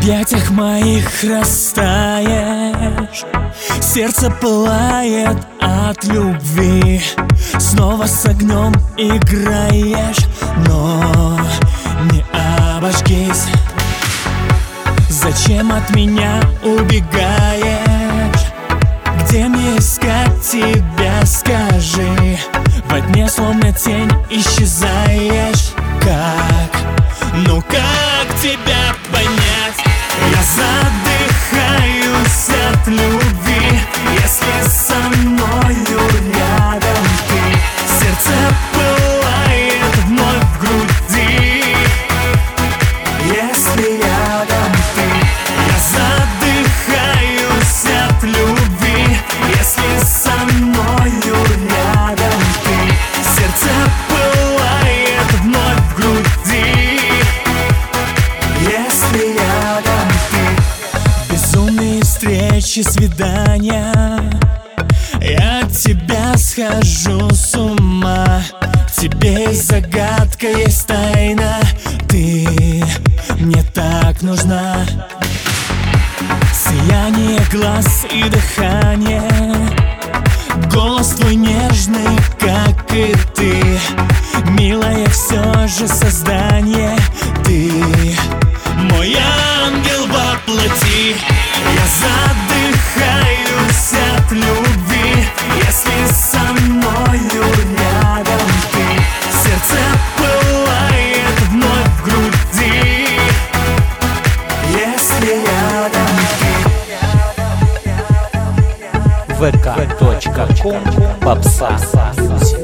объятиях моих растаешь, сердце пылает от любви. Снова с огнем играешь, но не обожгись. Зачем от меня убегаешь? Где мне искать тебя, скажи? Во дне словно тень исчезаешь. Как? Ну как тебя понять? Я задыхаюсь от любви. Если со мною рядом ты, сердце пылает вновь в груди. Если рядом ты, я задыхаюсь от любви. Если со мною рядом ты, сердце пылает вновь в груди. Если рядом ты. Безумные встречи, свидания, я от тебя схожу с ума. В тебе загадка, есть тайна. Ты мне так нужна. Сияние глаз и дыхание, голос твой нежный, как и ты. Милое все же создание. Ты мой ангел во плоти. Я задыхаюсь от любви. Если со мною рядом ты, сердце пылает вновь в груди. Если рядом ты. vk.com Попса Music.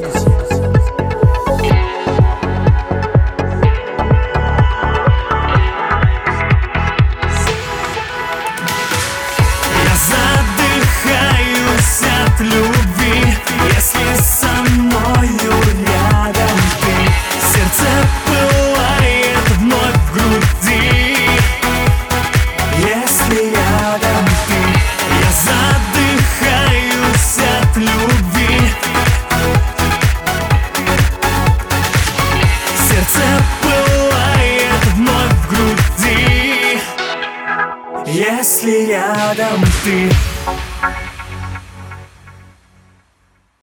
Я задыхаюсь от любви. Если со мною рядом ты, сердце пылает вновь в груди. Если рядом ты, я задыхаюсь от любви. Сердце пылает вновь в груди. Если рядом ты.